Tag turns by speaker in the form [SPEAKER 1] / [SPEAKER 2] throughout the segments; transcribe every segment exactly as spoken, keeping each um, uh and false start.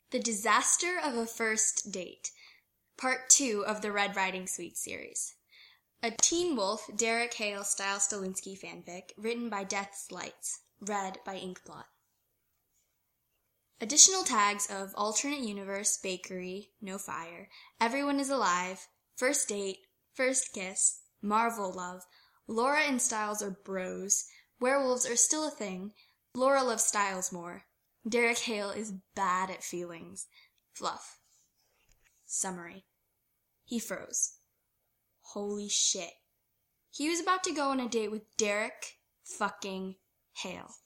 [SPEAKER 1] The Disaster of a First Date, Part two of the Red Riding Suite series. A Teen Wolf Derek Hale style Stilinski fanfic written by Death's Lights, read by Inkblot. Additional tags of Alternate Universe, Bakery, No Fire, Everyone is Alive, First Date, First Kiss, Marvel Love, Laura and Styles are bros, Werewolves are still a thing, Laura loves Styles more, Derek Hale is bad at feelings, Fluff. Summary. He froze. Holy shit. He was about to go on a date with Derek fucking Hale.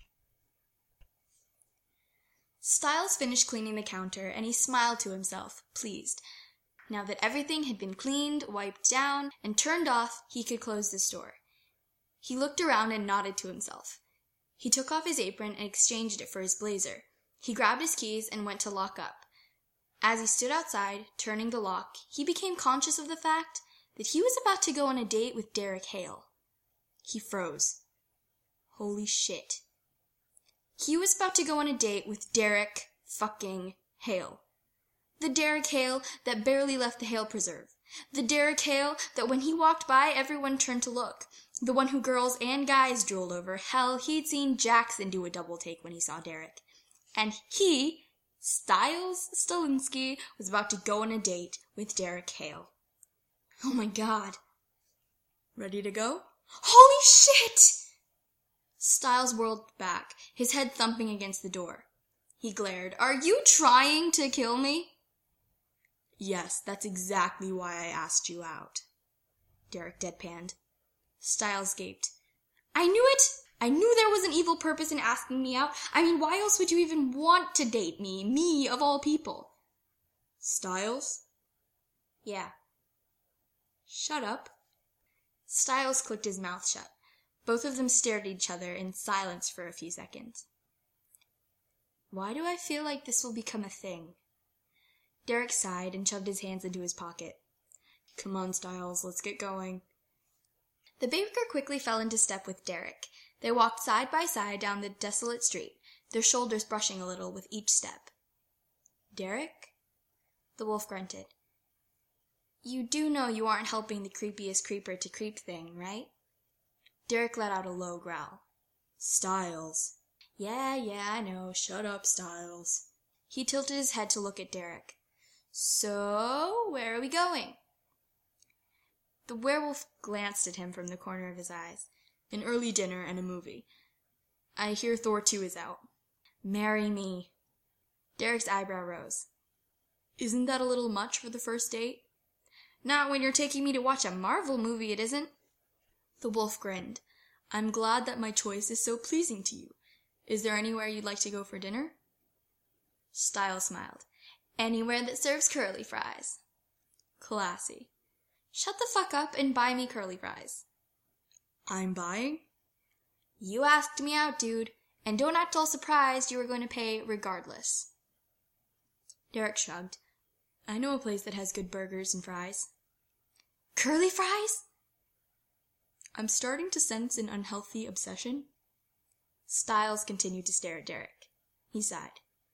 [SPEAKER 1] Styles finished cleaning the counter, and he smiled to himself, pleased. Now that everything had been cleaned, wiped down, and turned off, he could close the store. He looked around and nodded to himself. He took off his apron and exchanged it for his blazer. He grabbed his keys and went to lock up. As he stood outside, turning the lock, he became conscious of the fact that he was about to go on a date with Derek Hale. He froze. Holy shit. He was about to go on a date with Derek fucking Hale. The Derek Hale that barely left the Hale Preserve. The Derek Hale that when he walked by, everyone turned to look. The one who girls and guys drooled over. Hell, he'd seen Jackson do a double take when he saw Derek. And he, Styles Stilinski, was about to go on a date with Derek Hale. Oh my god. Ready to go? Holy shit! Styles whirled back, his head thumping against the door. He glared. Are you trying to kill me? Yes, that's exactly why I asked you out. Derek deadpanned. Styles gaped. I knew it! I knew there was an evil purpose in asking me out. I mean, why else would you even want to date me? Me, of all people. Styles? Yeah. Shut up. Styles clicked his mouth shut. Both of them stared at each other in silence for a few seconds. Why do I feel like this will become a thing? Derek sighed and shoved his hands into his pocket. Come on, Styles, let's get going. The baker quickly fell into step with Derek. They walked side by side down the desolate street, their shoulders brushing a little with each step. Derek? The wolf grunted. You do know you aren't helping the creepiest creeper to creep thing, right? Derek let out a low growl. Styles. Yeah, yeah, I know. Shut up, Styles. He tilted his head to look at Derek. So, where are we going? The werewolf glanced at him from the corner of his eyes. An early dinner and a movie. I hear Thor two is out. Marry me. Derek's eyebrow rose. Isn't that a little much for the first date? Not when you're taking me to watch a Marvel movie, it isn't. The wolf grinned. I'm glad that my choice is so pleasing to you. Is there anywhere you'd like to go for dinner? Styles smiled. Anywhere that serves curly fries. Classy. Shut the fuck up and buy me curly fries. I'm buying? You asked me out, dude, and don't act all surprised you were going to pay regardless. Derek shrugged. I know a place that has good burgers and fries. Curly fries? I'm starting to sense an unhealthy obsession. Styles continued to stare at Derek. He sighed.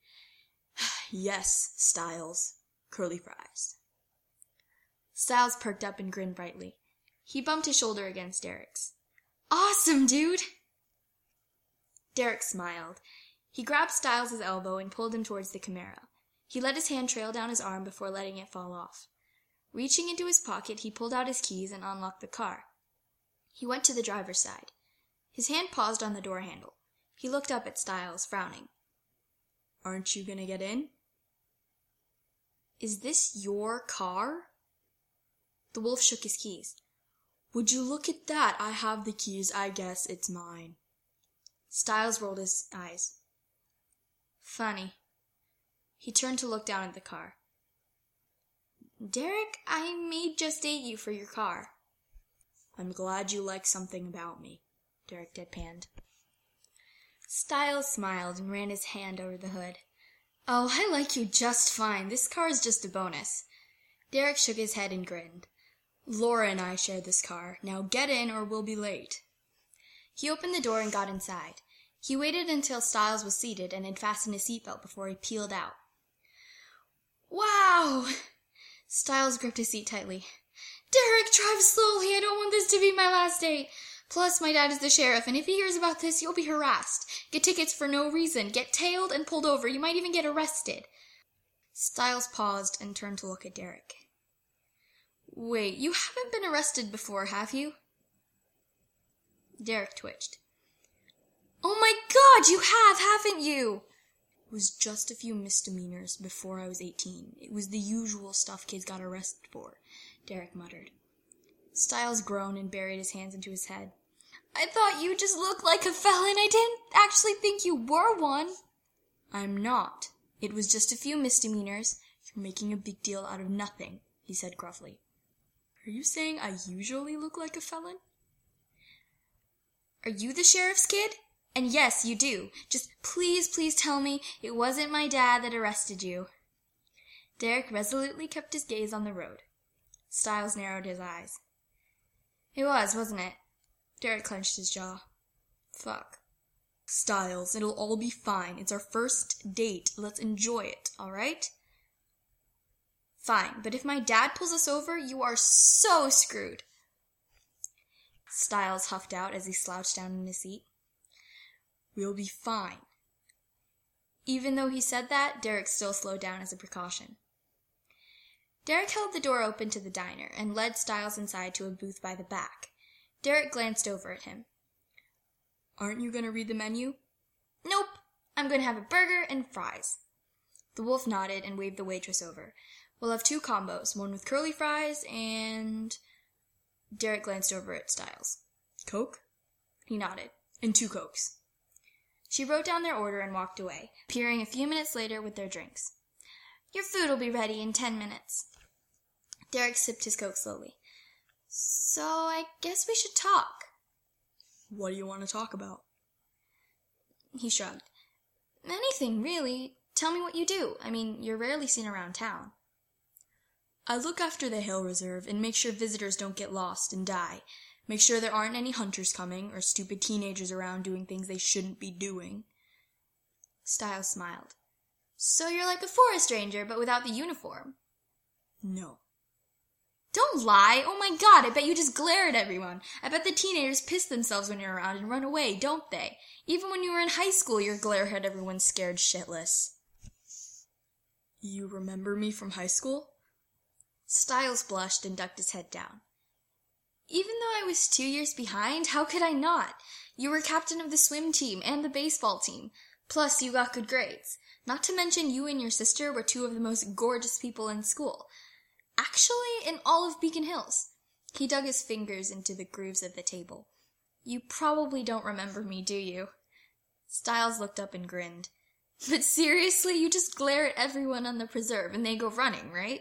[SPEAKER 1] Yes, Styles. Curly fries. Styles perked up and grinned brightly. He bumped his shoulder against Derek's. Awesome, dude! Derek smiled. He grabbed Styles' elbow and pulled him towards the Camaro. He let his hand trail down his arm before letting it fall off. Reaching into his pocket, he pulled out his keys and unlocked the car. He went to the driver's side. His hand paused on the door handle. He looked up at Styles, frowning. Aren't you gonna get in? Is this your car? The wolf shook his keys. Would you look at that? I have the keys. I guess it's mine. Styles rolled his eyes. Funny. He turned to look down at the car. Derek, I may just date you for your car. I'm glad you like something about me, Derek deadpanned. Styles smiled and ran his hand over the hood. Oh, I like you just fine. This car is just a bonus. Derek shook his head and grinned. Laura and I share this car. Now get in or we'll be late. He opened the door and got inside. He waited until Styles was seated and had fastened his seatbelt before he peeled out. Wow! Styles gripped his seat tightly. Derek, drive slowly. I don't want this to be my last day. Plus, my dad is the sheriff, and if he hears about this, you'll be harassed. Get tickets for no reason. Get tailed and pulled over. You might even get arrested. Styles paused and turned to look at Derek. Wait, you haven't been arrested before, have you? Derek twitched. Oh my God, you have, haven't you? It was just a few misdemeanors before I was eighteen. It was the usual stuff kids got arrested for, Derek muttered. Styles groaned and buried his hands into his head. I thought you just looked like a felon. I didn't actually think you were one. I'm not. It was just a few misdemeanors. You're making a big deal out of nothing, he said gruffly. Are you saying I usually look like a felon? Are you the sheriff's kid? And yes, you do. Just please, please tell me it wasn't my dad that arrested you. Derek resolutely kept his gaze on the road. Styles narrowed his eyes. It was, wasn't it? Derek clenched his jaw. Fuck. Styles, it'll all be fine. It's our first date. Let's enjoy it, all right? Fine, but if my dad pulls us over, you are so screwed. Styles huffed out as he slouched down in his seat. We'll be fine. Even though he said that, Derek still slowed down as a precaution. Derek held the door open to the diner and led Styles inside to a booth by the back. Derek glanced over at him. Aren't you going to read the menu? Nope. I'm going to have a burger and fries. The wolf nodded and waved the waitress over. We'll have two combos, one with curly fries and... Derek glanced over at Styles. Coke? He nodded. And two Cokes. She wrote down their order and walked away, appearing a few minutes later with their drinks. Your food will be ready in ten minutes. Derek sipped his Coke slowly. So I guess we should talk. What do you want to talk about? He shrugged. Anything, really. Tell me what you do. I mean, you're rarely seen around town. I look after the Hill Reserve and make sure visitors don't get lost and die. Make sure there aren't any hunters coming or stupid teenagers around doing things they shouldn't be doing. Styles smiled. So you're like a forest ranger, but without the uniform? No. Don't lie! Oh my God, I bet you just glare at everyone. I bet the teenagers piss themselves when you're around and run away, don't they? Even when you were in high school, your glare had everyone scared shitless. You remember me from high school? Styles blushed and ducked his head down. Even though I was two years behind, how could I not? You were captain of the swim team and the baseball team. Plus, you got good grades. Not to mention you and your sister were two of the most gorgeous people in school. Actually, in all of Beacon Hills. He dug his fingers into the grooves of the table. You probably don't remember me, do you? Styles looked up and grinned. But seriously, you just glare at everyone on the preserve and they go running, right?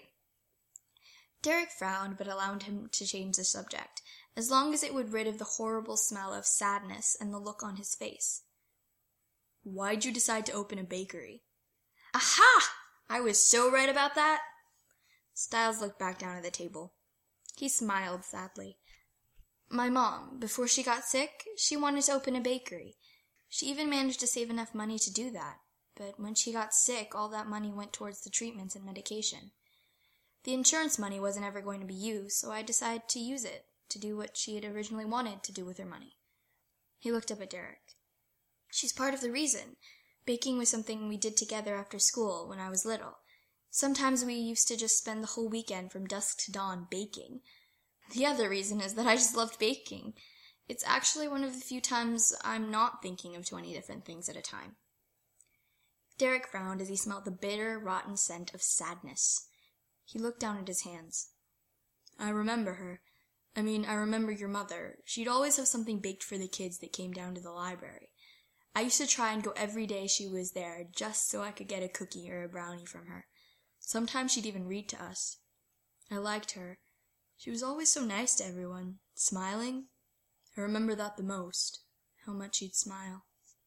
[SPEAKER 1] Derek frowned, but allowed him to change the subject, as long as it would rid of the horrible smell of sadness and the look on his face. Why'd you decide to open a bakery? Aha! I was so right about that. Styles looked back down at the table. He smiled sadly. My mom, before she got sick, she wanted to open a bakery. She even managed to save enough money to do that, but when she got sick, all that money went towards the treatments and medication. The insurance money wasn't ever going to be used, so I decided to use it to do what she had originally wanted to do with her money. He looked up at Derek. She's part of the reason. Baking was something we did together after school when I was little. Sometimes we used to just spend the whole weekend from dusk to dawn baking. The other reason is that I just loved baking. It's actually one of the few times I'm not thinking of twenty different things at a time. Derek frowned as he smelled the bitter, rotten scent of sadness. He looked down at his hands. I remember her. I mean, I remember your mother. She'd always have something baked for the kids that came down to the library. I used to try and go every day she was there, just so I could get a cookie or a brownie from her. Sometimes she'd even read to us. I liked her. She was always so nice to everyone, smiling. I remember that the most, how much she'd smile.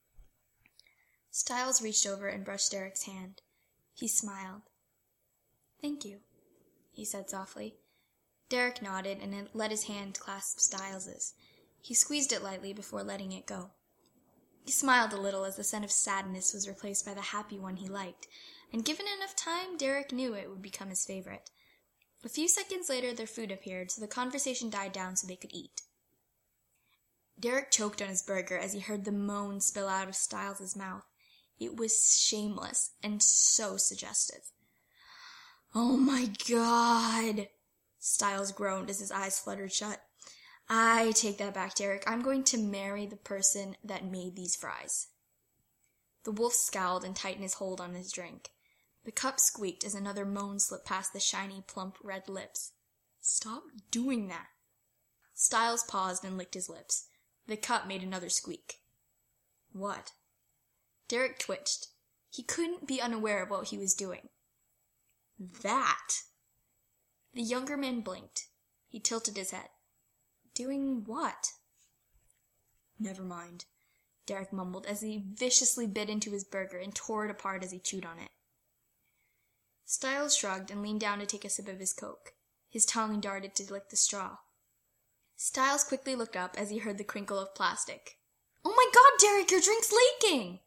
[SPEAKER 1] Styles reached over and brushed Derek's hand. He smiled. Thank you, he said softly. Derek nodded and let his hand clasp Styles's. He squeezed it lightly before letting it go. He smiled a little as the scent of sadness was replaced by the happy one he liked, and given enough time, Derek knew it would become his favorite. A few seconds later, their food appeared, so the conversation died down so they could eat. Derek choked on his burger as he heard the moan spill out of Stiles' mouth. It was shameless and so suggestive. "Oh my God!" Stiles groaned as his eyes fluttered shut. "I take that back, Derek. I'm going to marry the person that made these fries." The wolf scowled and tightened his hold on his drink. The cup squeaked as another moan slipped past the shiny, plump red lips. "Stop doing that." Stiles paused and licked his lips. The cup made another squeak. "What?" Derek twitched. He couldn't be unaware of what he was doing. "That." The younger man blinked. He tilted his head. "Doing what?" "Never mind," Derek mumbled as he viciously bit into his burger and tore it apart as he chewed on it. Stiles shrugged and leaned down to take a sip of his Coke. His tongue darted to lick the straw. Stiles quickly looked up as he heard the crinkle of plastic. "Oh my God, Derek, your drink's leaking!"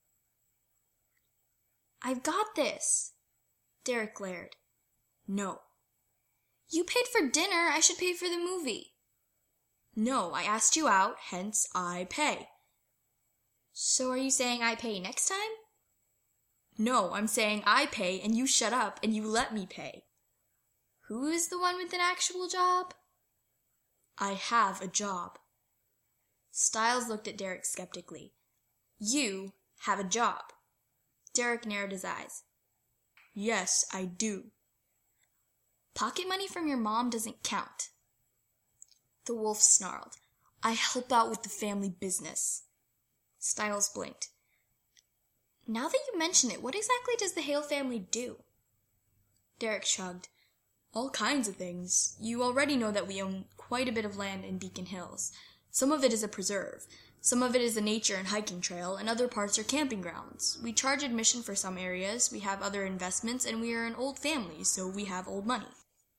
[SPEAKER 1] "I've got this." Derek glared. "No." "You paid for dinner. I should pay for the movie." "No, I asked you out, hence I pay." "So are you saying I pay next time?" "No, I'm saying I pay and you shut up and you let me pay." "Who is the one with an actual job?" "I have a job." Stiles looked at Derek skeptically. "You have a job." Derek narrowed his eyes. "Yes, I do." "Pocket money from your mom doesn't count." The wolf snarled. "I help out with the family business." Stiles blinked. "Now that you mention it, what exactly does the Hale family do?" Derek shrugged. "All kinds of things. You already know that we own quite a bit of land in Beacon Hills. Some of it is a preserve. Some of it is a nature and hiking trail, and other parts are camping grounds. We charge admission for some areas, we have other investments, and we are an old family, so we have old money."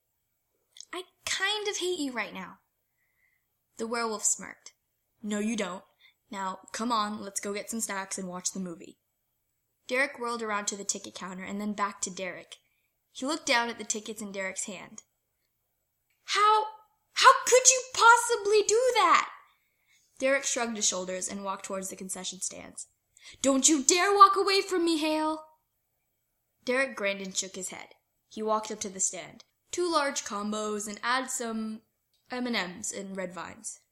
[SPEAKER 1] "I kind of hate you right now." The werewolf smirked. "No, you don't. Now, come on, let's go get some snacks and watch the movie." Derek whirled around to the ticket counter and then back to Derek. He looked down at the tickets in Derek's hand. How, how could you possibly do that?" Derek shrugged his shoulders and walked towards the concession stands. "Don't you dare walk away from me, Hale!" Derek grinned and shook his head. He walked up to the stand. "Two large combos and add some M and M's and red vines."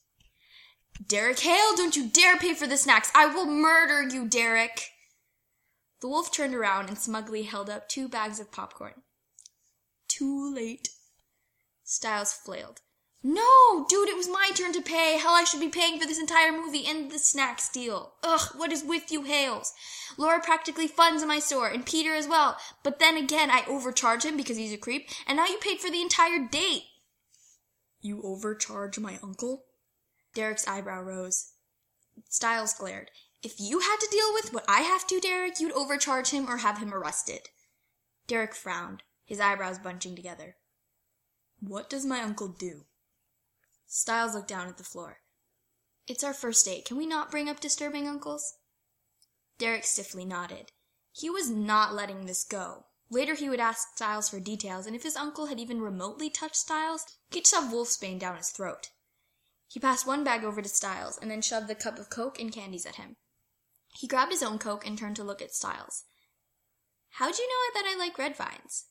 [SPEAKER 1] "Derek Hale, don't you dare pay for the snacks! I will murder you, Derek!" The wolf turned around and smugly held up two bags of popcorn. "Too late." Stiles flailed. "No, dude, it was my turn to pay. Hell, I should be paying for this entire movie and the snacks deal. Ugh, what is with you Hales? Laura practically funds my store, and Peter as well. But then again, I overcharge him because he's a creep, and now you paid for the entire date." "You overcharge my uncle?" Derek's eyebrow rose. Stiles glared. "If you had to deal with what I have to, Derek, you'd overcharge him or have him arrested." Derek frowned, his eyebrows bunching together. "What does my uncle do?" Stiles looked down at the floor. "It's our first date. Can we not bring up disturbing uncles?" Derek stiffly nodded. He was not letting this go. Later he would ask Stiles for details, and if his uncle had even remotely touched Stiles, he'd shove wolfsbane down his throat. He passed one bag over to Stiles, and then shoved the cup of Coke and candies at him. He grabbed his own Coke and turned to look at Stiles. "How'd you know that I like red vines?"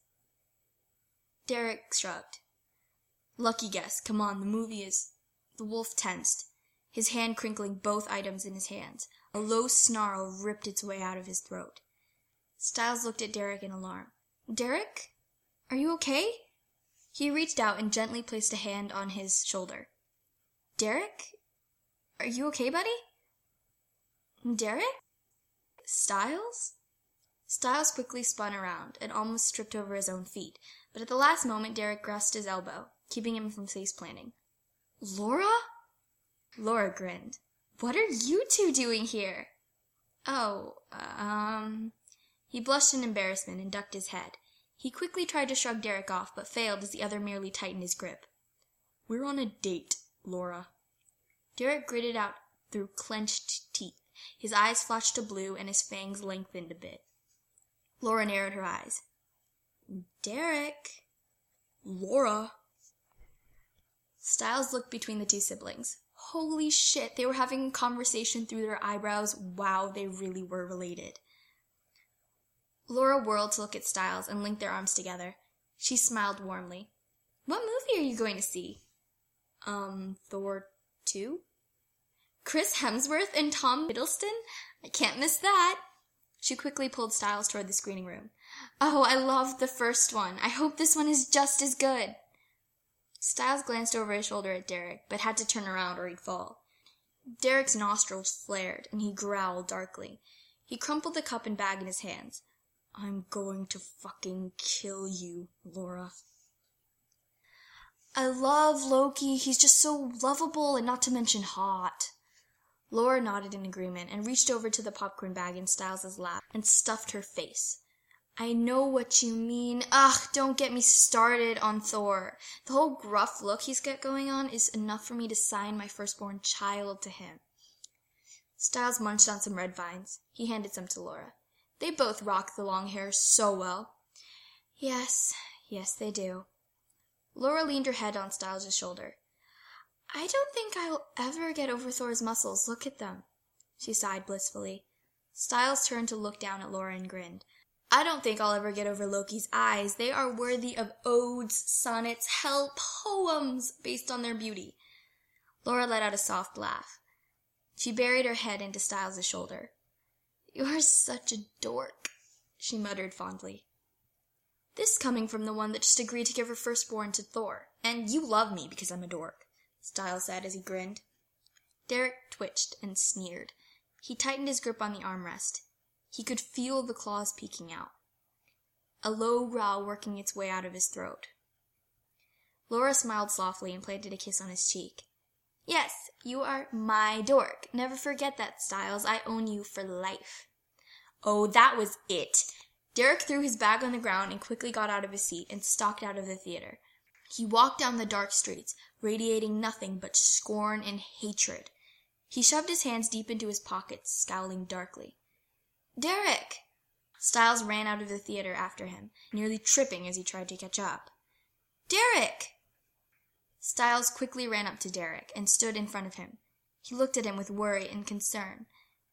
[SPEAKER 1] Derek shrugged. "Lucky guess. Come on, the movie is—" The wolf tensed, his hand crinkling both items in his hands. A low snarl ripped its way out of his throat. Stiles looked at Derek in alarm. "Derek? Are you okay?" He reached out and gently placed a hand on his shoulder. "Derek? Are you okay, buddy?" "Derek? Stiles?" Stiles quickly spun around and almost tripped over his own feet, but at the last moment Derek grasped his elbow, keeping him from face-planting. "Laura?" Laura grinned. "What are you two doing here?" "Oh, um..." He blushed in embarrassment and ducked his head. He quickly tried to shrug Derek off, but failed as the other merely tightened his grip. "We're on a date, Laura." Derek gritted out through clenched teeth. His eyes flashed to blue and his fangs lengthened a bit. Laura narrowed her eyes. Derek. Laura. Styles looked between the two siblings. Holy shit, they were having a conversation through their eyebrows. Wow, they really were related. Laura whirled to look at Styles and linked their arms together. She smiled warmly. What movie are you going to see? Um, Thor two? Chris Hemsworth and Tom Hiddleston? I can't miss that. She quickly pulled Styles toward the screening room. Oh, I loved the first one. I hope this one is just as good. Styles glanced over his shoulder at Derek, but had to turn around or he'd fall. Derek's nostrils flared, and he growled darkly. He crumpled the cup and bag in his hands. I'm going to fucking kill you, Laura. I love Loki. He's just so lovable and not to mention hot. Laura nodded in agreement and reached over to the popcorn bag in Styles' lap and stuffed her face. I know what you mean. Ugh, don't get me started on Thor. The whole gruff look he's got going on is enough for me to sign my firstborn child to him. Styles munched on some red vines. He handed some to Laura. They both rock the long hair so well. Yes, yes they do. Laura leaned her head on Styles' shoulder. I don't think I'll ever get over Thor's muscles. Look at them. She sighed blissfully. Styles turned to look down at Laura and grinned. I don't think I'll ever get over Loki's eyes. They are worthy of odes, sonnets, hell, poems based on their beauty. Laura let out a soft laugh. She buried her head into Styles' shoulder. You're such a dork, she muttered fondly. This coming from the one that just agreed to give her firstborn to Thor. And you love me because I'm a dork, Styles said as he grinned. Derek twitched and sneered. He tightened his grip on the armrest. He could feel the claws peeking out. A low growl working its way out of his throat. Laura smiled softly and planted a kiss on his cheek. Yes, you are my dork. Never forget that, Styles. I own you for life. Oh, that was it. Derek threw his bag on the ground and quickly got out of his seat and stalked out of the theater. He walked down the dark streets, radiating nothing but scorn and hatred. He shoved his hands deep into his pockets, scowling darkly. Derek! Styles ran out of the theater after him, nearly tripping as he tried to catch up. Derek! Styles quickly ran up to Derek and stood in front of him. He looked at him with worry and concern.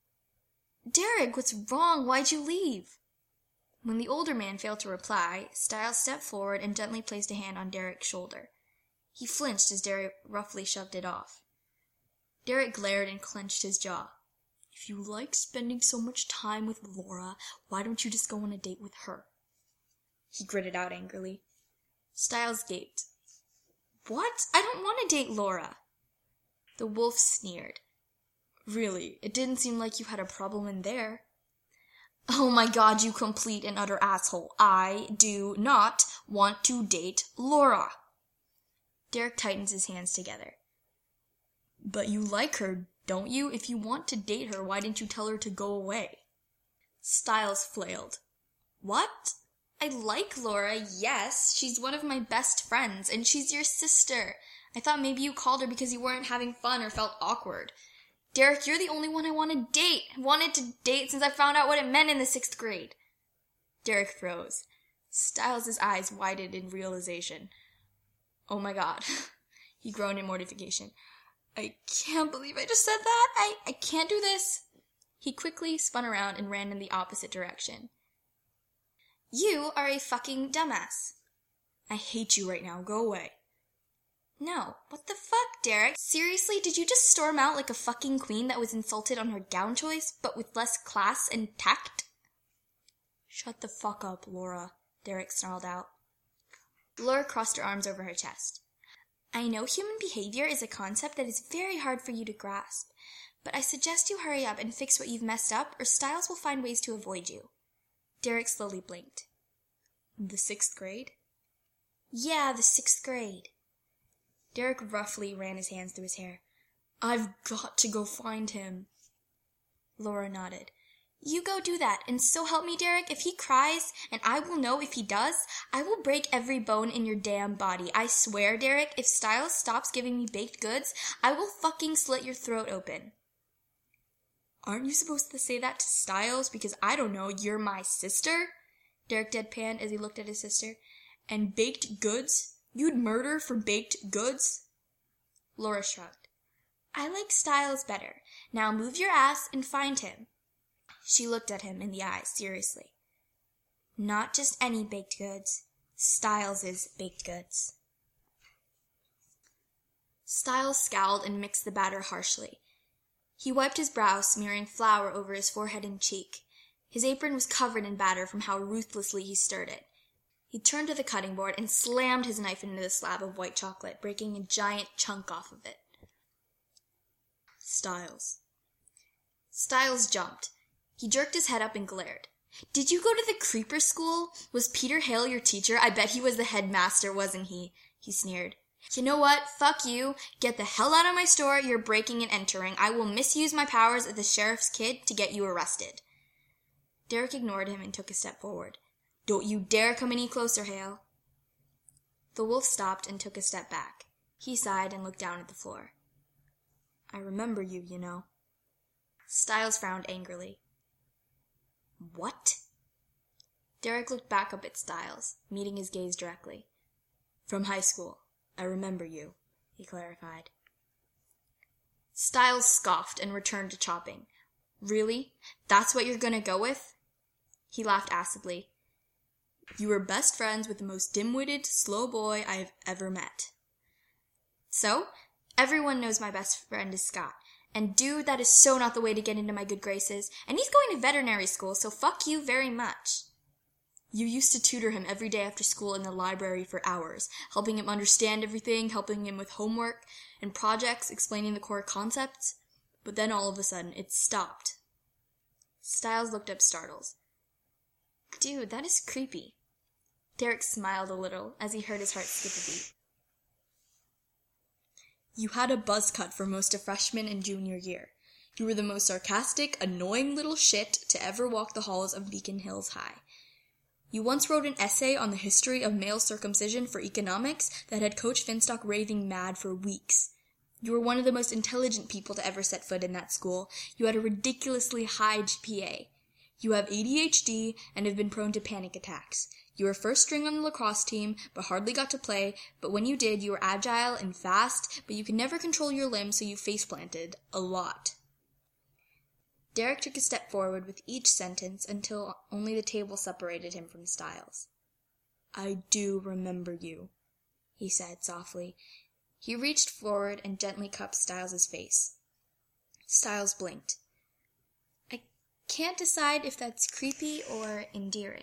[SPEAKER 1] Derek, what's wrong? Why'd you leave? When the older man failed to reply, Styles stepped forward and gently placed a hand on Derek's shoulder. He flinched as Derek roughly shoved it off. Derek glared and clenched his jaw. If you like spending so much time with Laura, why don't you just go on a date with her? He gritted out angrily. Styles gaped. What? I don't want to date Laura. The wolf sneered. Really, it didn't seem like you had a problem in there. Oh my god, you complete and utter asshole. I do not want to date Laura. Derek tightened his hands together. But you like her, don't you? If you want to date her, why didn't you tell her to go away? Styles flailed. What? I like Laura, yes. She's one of my best friends, and she's your sister. I thought maybe you called her because you weren't having fun or felt awkward. Derek, you're the only one I want to date. Wanted to date since I found out what it meant in the sixth grade. Derek froze. Styles' eyes widened in realization. Oh my god. He groaned in mortification. I can't believe I just said that. I, I can't do this. He quickly spun around and ran in the opposite direction. You are a fucking dumbass. I hate you right now. Go away. No. What the fuck, Derek? Seriously, did you just storm out like a fucking queen that was insulted on her gown choice, but with less class and tact? Shut the fuck up, Laura, Derek snarled out. Laura crossed her arms over her chest. I know human behavior is a concept that is very hard for you to grasp, but I suggest you hurry up and fix what you've messed up, or Styles will find ways to avoid you. Derek slowly blinked. The sixth grade? Yeah, the sixth grade. Derek roughly ran his hands through his hair. I've got to go find him. Laura nodded. You go do that, and so help me, Derek, if he cries, and I will know if he does, I will break every bone in your damn body. I swear, Derek, if Styles stops giving me baked goods, I will fucking slit your throat open. Aren't you supposed to say that to Styles? Because I don't know, you're my sister? Derek deadpanned as he looked at his sister. And baked goods? You'd murder for baked goods? Laura shrugged. I like Styles better. Now move your ass and find him. She looked at him in the eyes seriously. Not just any baked goods. Styles' baked goods. Styles scowled and mixed the batter harshly. He wiped his brow, smearing flour over his forehead and cheek. His apron was covered in batter from how ruthlessly he stirred it. He turned to the cutting board and slammed his knife into the slab of white chocolate, breaking a giant chunk off of it. Styles. Styles jumped. He jerked his head up and glared. Did you go to the creeper school? Was Peter Hale your teacher? I bet he was the headmaster, wasn't he? He sneered. You know what? Fuck you. Get the hell out of my store. You're breaking and entering. I will misuse my powers as the sheriff's kid to get you arrested. Derek ignored him and took a step forward. Don't you dare come any closer, Hale. The wolf stopped and took a step back. He sighed and looked down at the floor. I remember you, you know. Styles frowned angrily. What? Derek looked back up at Styles, meeting his gaze directly. From high school. I remember you, he clarified. Styles scoffed and returned to chopping. Really? That's what you're gonna go with? He laughed acidly. You were best friends with the most dim-witted, slow boy I have ever met. So, everyone knows my best friend is Scott. And dude, that is so not the way to get into my good graces. And he's going to veterinary school, so fuck you very much. You used to tutor him every day after school in the library for hours, helping him understand everything, helping him with homework and projects, explaining the core concepts. But then all of a sudden, it stopped. Styles looked up startled. Dude, that is creepy. Derek smiled a little as he heard his heart skip a beat. You had a buzz cut for most of freshman and junior year. You were the most sarcastic, annoying little shit to ever walk the halls of Beacon Hills High. You once wrote an essay on the history of male circumcision for economics that had Coach Finstock raving mad for weeks. You were one of the most intelligent people to ever set foot in that school. You had a ridiculously high G P A. You have A D H D and have been prone to panic attacks. You were first string on the lacrosse team, but hardly got to play, but when you did, you were agile and fast, but you could never control your limbs, so you face-planted. A lot. Derek took a step forward with each sentence until only the table separated him from Styles. I do remember you, he said softly. He reached forward and gently cupped Styles' face. Styles blinked. I can't decide if that's creepy or endearing.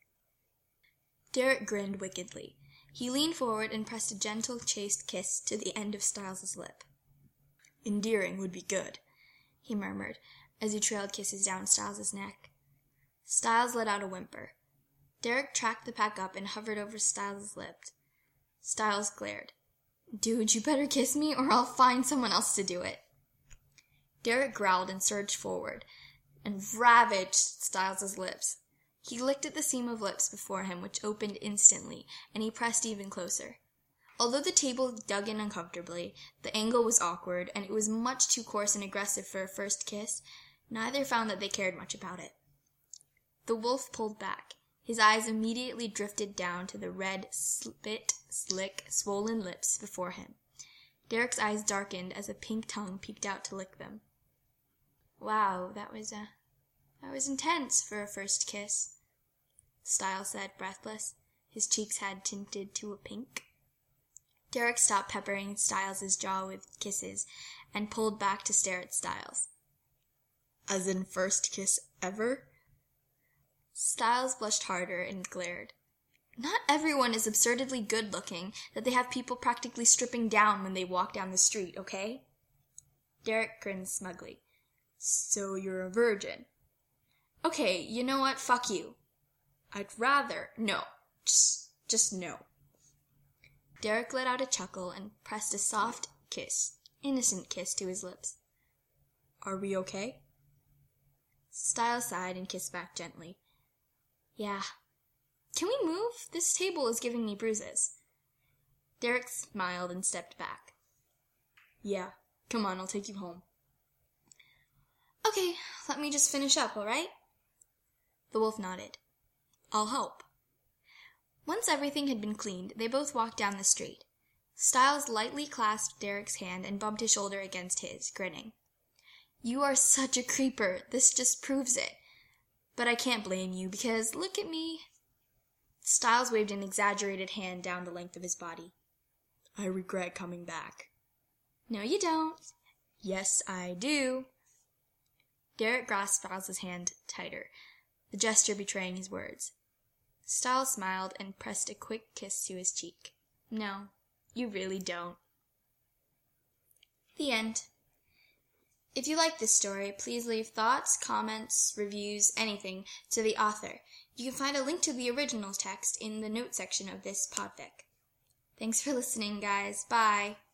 [SPEAKER 1] Derek grinned wickedly. He leaned forward and pressed a gentle, chaste kiss to the end of Styles' lip. Endearing would be good, he murmured, as he trailed kisses down Styles' neck. Styles let out a whimper. Derek tracked the pack up and hovered over Styles' lips. Styles glared. Dude, you better kiss me or I'll find someone else to do it. Derek growled and surged forward and ravaged Styles' lips. He licked at the seam of lips before him, which opened instantly, and he pressed even closer. Although the table dug in uncomfortably, the angle was awkward, and it was much too coarse and aggressive for a first kiss, neither found that they cared much about it. The wolf pulled back. His eyes immediately drifted down to the red, spit, slick, swollen lips before him. Derek's eyes darkened as a pink tongue peeked out to lick them. Wow, that was, uh, that was intense for a first kiss, Styles said, breathless. His cheeks had tinted to a pink. Derek stopped peppering Styles' jaw with kisses and pulled back to stare at Styles. As in first kiss ever? Styles blushed harder and glared. Not everyone is absurdly good-looking that they have people practically stripping down when they walk down the street, okay? Derek grinned smugly. So you're a virgin. Okay, you know what? Fuck you. I'd rather... No. Just, just no. Derek let out a chuckle and pressed a soft kiss, innocent kiss, to his lips. Are we okay? Styles sighed and kissed back gently. Yeah. Can we move? This table is giving me bruises. Derek smiled and stepped back. Yeah. Come on, I'll take you home. Okay, let me just finish up, all right? The wolf nodded. I'll help. Once everything had been cleaned, they both walked down the street. Styles lightly clasped Derek's hand and bumped his shoulder against his, grinning. You are such a creeper. This just proves it. But I can't blame you, because look at me. Styles waved an exaggerated hand down the length of his body. I regret coming back. No, you don't. Yes, I do. Derek grasped Styles' hand tighter, the gesture betraying his words. Styles smiled and pressed a quick kiss to his cheek. No, you really don't. The end. If you like this story, please leave thoughts, comments, reviews, anything to the author. You can find a link to the original text in the notes section of this podfic. Thanks for listening, guys. Bye.